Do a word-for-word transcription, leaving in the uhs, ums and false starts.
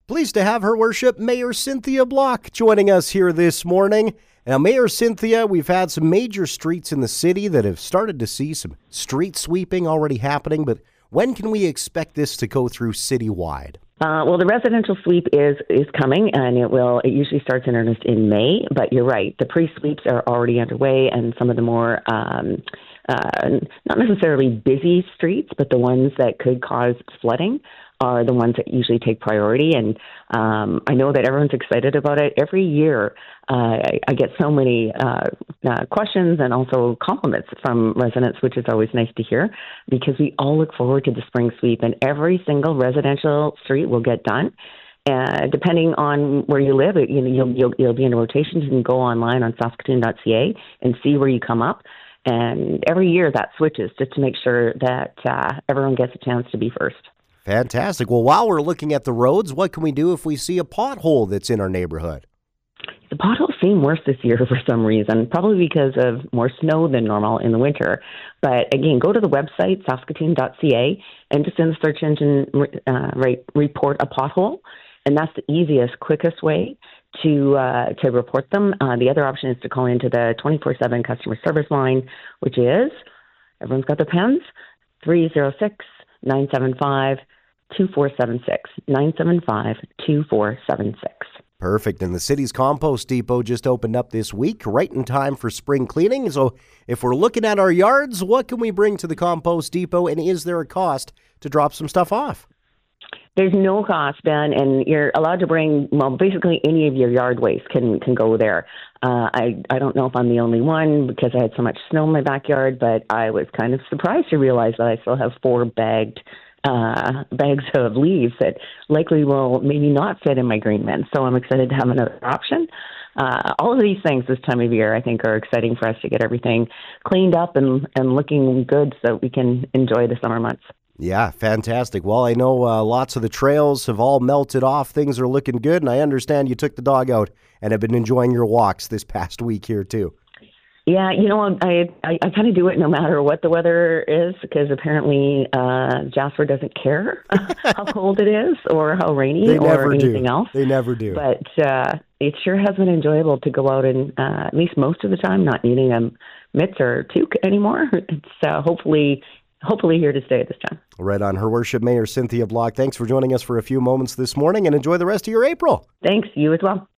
Pleased to have Her Worship Mayor Cynthia Block joining us here this morning. Now, Mayor Cynthia, we've had some major streets in the city that have started to see some street sweeping already happening, but when can we expect this to go through citywide? Uh, well, the residential sweep is is coming, and it will. It usually starts in earnest in May. But you're right; the pre-sweeps are already underway, and some of the more um, uh, not necessarily busy streets, but the ones that could cause flooding are the ones that usually take priority. And um, I know that everyone's excited about it. Every year, uh, I, I get so many uh, uh, questions and also compliments from residents, which is always nice to hear, because we all look forward to the spring sweep, and every single residential street will get done. Uh, depending on where you live, it, you know, you'll, you'll, you'll be in a rotation. You can go online on saskatoon dot c a and see where you come up. And every year that switches just to make sure that uh, everyone gets a chance to be first. Fantastic. Well, while we're looking at the roads, what can we do if we see a pothole that's in our neighborhood? The potholes seem worse this year for some reason, probably because of more snow than normal in the winter. But again, go to the website, saskatoon dot c a, and just in the search engine, uh, right, report a pothole. And that's the easiest, quickest way to uh, to report them. Uh, the other option is to call into the twenty-four seven customer service line, which is, everyone's got their pens, three oh six, nine seven five, two four seven six, nine seven five, two four seven six. Perfect. And the city's compost depot just opened up this week, right in time for spring cleaning. So if we're looking at our yards, what can we bring to the compost depot, and is there a cost to drop some stuff off? There's no cost, Ben, and you're allowed to bring, well, basically any of your yard waste can, can go there. Uh, I, I don't know if I'm the only one because I had so much snow in my backyard, but I was kind of surprised to realize that I still have four bagged uh, bags of leaves that likely will maybe not fit in my green bin. So I'm excited to have another option. Uh, all of these things this time of year, I think, are exciting for us to get everything cleaned up and, and looking good so we can enjoy the summer months. Yeah, fantastic. Well, I know uh, lots of the trails have all melted off. Things are looking good, and I understand you took the dog out and have been enjoying your walks this past week here, too. Yeah, you know, I I, I kind of do it no matter what the weather is, because apparently uh, Jasper doesn't care how cold it is or how rainy They or never anything do. else. They never do. But uh, it sure has been enjoyable to go out and, uh, at least most of the time, not needing a mitts or toque anymore. It's uh, hopefully... Hopefully here to stay this time. Right on. Her Worship Mayor Cynthia Block, thanks for joining us for a few moments this morning, and enjoy the rest of your April. Thanks. You as well.